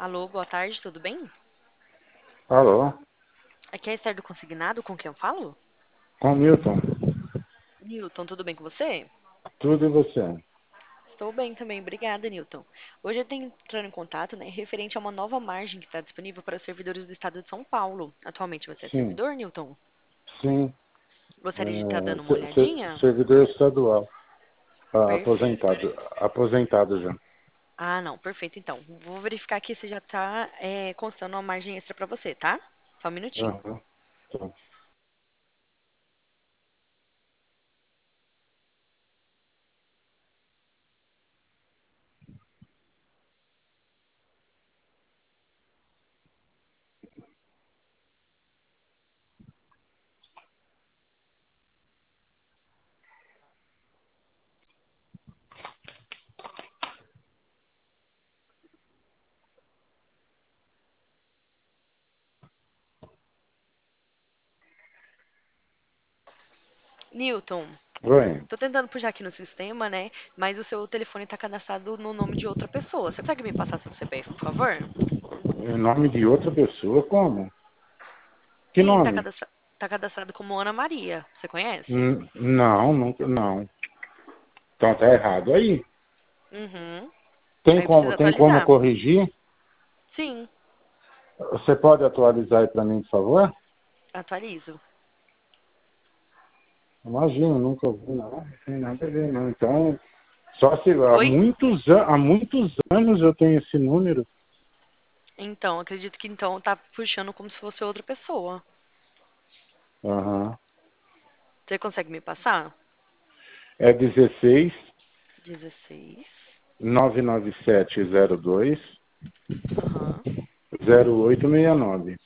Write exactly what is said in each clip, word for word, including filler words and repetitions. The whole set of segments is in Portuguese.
Alô, boa tarde, tudo bem? Alô, Aqui é a Esther do Consignado, com quem eu falo? com Milton. Newton, tudo bem com você? Tudo e você? Estou bem também, obrigada, Newton. Hoje eu tenho entrando em contato, né, referente a uma nova margem que está disponível para os servidores do estado de São Paulo. Atualmente você é Sim, servidor, Newton? sim. Gostaria de estar É, dando uma se- se- olhadinha? servidor estadual. Ah, Perfeito. aposentado. Aposentado já. Ah, não, perfeito então. Vou verificar aqui se já está constando uma margem extra para você, tá? Só um minutinho. Aham, tá. Newton, Oi, tô tentando puxar aqui no sistema, né? Mas o seu telefone tá cadastrado no nome de outra pessoa. Você consegue me passar seu C P F, por favor? em nome de outra pessoa, como? Que Sim, tá nome? cadastra- tá cadastrado como Ana Maria. Você conhece? Hum, não, nunca, não. Então tá errado aí. Uhum. Tem Aí como, precisa tem como atualizar. corrigir? Sim, Você pode atualizar aí para mim, por favor? atualizo. Imagina, nunca ouvi, não. Não tem nada a ver, não. Então, só se há Oi? muitos, an- há muitos anos eu tenho esse número. Então, acredito que então tá puxando como se fosse outra pessoa. Aham. Você consegue me passar? É dezesseis Dezesseis. nove nove sete zero dois Aham. zero oito seis nove.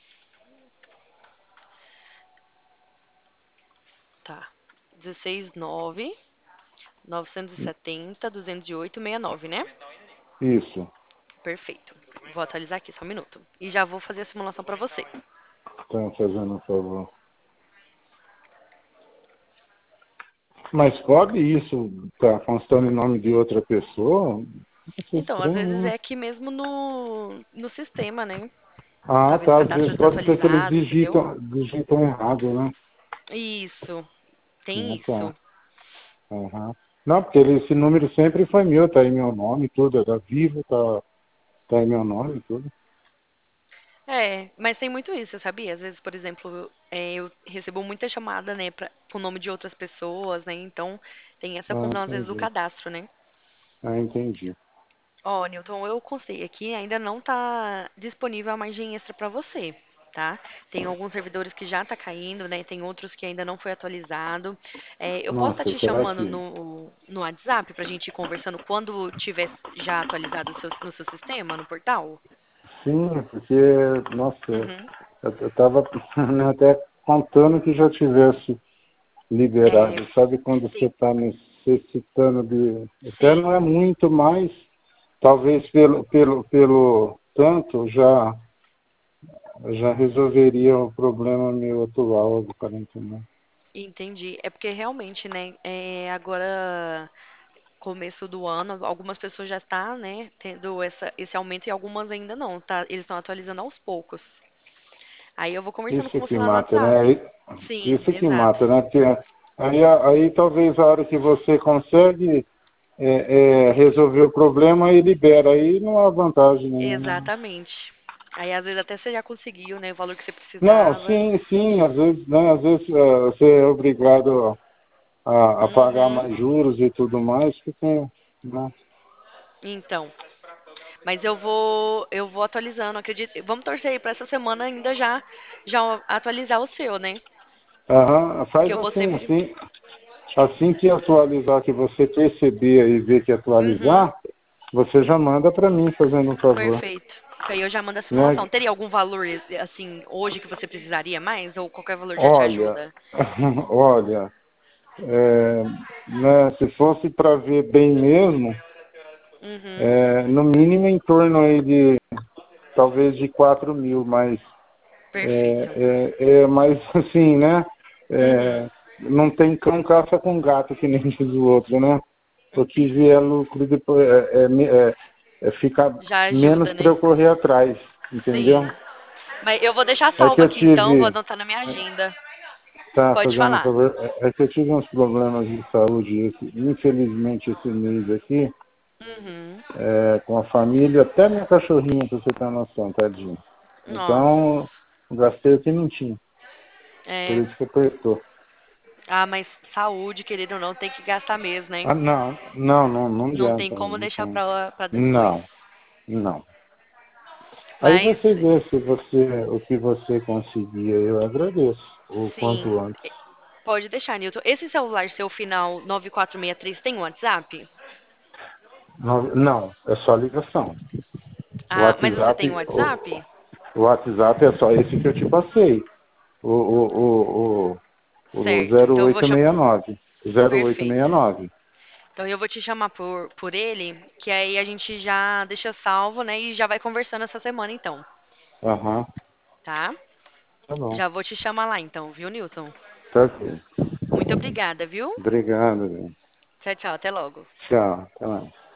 Tá. Dezesseis nove novecentos e setenta duzentos e oito sessenta e nove, né? Isso. Perfeito. Vou atualizar aqui, só um minuto. E já vou fazer a simulação para você. Estão fazendo um favor. Mas pode isso estar constando em nome de outra pessoa? Isso é Então, às estranho, vezes né? é aqui mesmo no, no sistema, né? Ah, Talvez o tá. Às cadastro vezes pode ser que eles desatualizado, entendeu? digitam, digitam errado, né? Isso, tem Ah, tá. isso. Aham. Não, porque ele, esse número sempre foi meu, tá aí meu nome e tudo, tá vivo, tá, tá aí meu nome e tudo. É, mas tem muito isso, sabia? Às vezes, por exemplo, é, eu recebo muita chamada, né, pra, com o nome de outras pessoas, né? Então, tem essa Ah, confusão, às vezes, do entendi. cadastro, né? Ah, entendi. Ó, Newton, eu constei aqui, ainda não tá disponível a margem extra para você, tá? Tem alguns servidores que já tá caindo, né? Tem outros que ainda não foi atualizado. É, eu posso estar Nossa, te será chamando que... no, no WhatsApp pra gente ir conversando quando tiver já atualizado o seu- no seu sistema, no portal? Sim, porque, nossa, Uhum. eu estava até contando que já tivesse É, liberado. Sabe quando você sim, está necessitando de... Até sim. não é muito mais, talvez pelo, pelo, pelo tanto já, já resolveria o problema meu atual do quarenta e nove. Entendi. É porque realmente, né, é, agora, começo do ano, algumas pessoas já estão, né, tendo essa, esse aumento e algumas ainda não, tá? Eles estão atualizando aos poucos. Aí eu vou conversando com Isso você que lá no mata, né? WhatsApp. Aí- Sim, Isso que exato. mata, né? Porque aí, aí talvez a hora que você consegue é, é, resolver o problema e libera. Aí não há vantagem nenhuma. Né? Exatamente. Aí às vezes até você já conseguiu, né, o valor que você Não, precisava. sim, sim, às vezes, né, às vezes é, você é obrigado a, a pagar Uhum. mais juros e tudo mais, que tem, né? Então, mas eu vou, eu vou atualizando, acredito. Vamos torcer aí para essa semana ainda já, já atualizar o seu, né? Aham, Que faz eu vou assim, sempre. assim, assim que atualizar, que você perceber e ver que Uhum. atualizar, você já manda para mim, fazendo um favor. Perfeito. Que aí eu já mando a simulação. Né? Teria algum valor, assim, hoje que você precisaria mais? Ou qualquer valor já te Olha, ajuda? olha, é, né, se fosse para ver bem mesmo, Uhum. é, no mínimo em torno aí de talvez de quatro mil, mas Perfeito. é, é, é mais assim, né? Uhum. É, não tem cão caça com gato, que nem diz o outro, né? O que vier lucro depois. É, é, é, é ficar Já menos ajuda, para né? eu correr atrás, entendeu? Sim. Mas eu vou deixar É que salvo eu aqui então, vou tive, anotar na minha agenda. tá Pode fazendo um falar. favor, é é que eu tive uns problemas de saúde, esse- infelizmente esse mês aqui, Uhum. é, com a família, até minha cachorrinha, pra você ter uma noção, tadinho. Então, Nossa. gastei o que não tinha, por É. isso que apertou. Ah, mas saúde, querido ou não, tem que gastar mesmo, né? Ah, não, não, não, não Não tem adianta, como não deixar tem. pra, lá- pra Não, depois. não. Aí você Mas, vê se você, o que você conseguir, eu agradeço, o sim. quanto antes. Pode deixar, Nilton. Esse celular seu final nove quatro seis três tem WhatsApp? Não, não, é só ligação. O Ah, mas você tem WhatsApp, WhatsApp? o, o WhatsApp é só esse que eu te passei. O, o, o, o, o Certo. Então eu vou chamar. zero oito seis nove. zero oito seis Perfeito. nove. Então eu vou te chamar por, por ele, que aí a gente já deixa salvo, né? E já vai conversando essa semana, então. Aham, Tá? tá bom. Já vou te chamar lá, então, viu, Nilton? Tá ok. Muito obrigada, viu? Obrigado, gente. Tchau, tchau. Até logo. Tchau, até mais.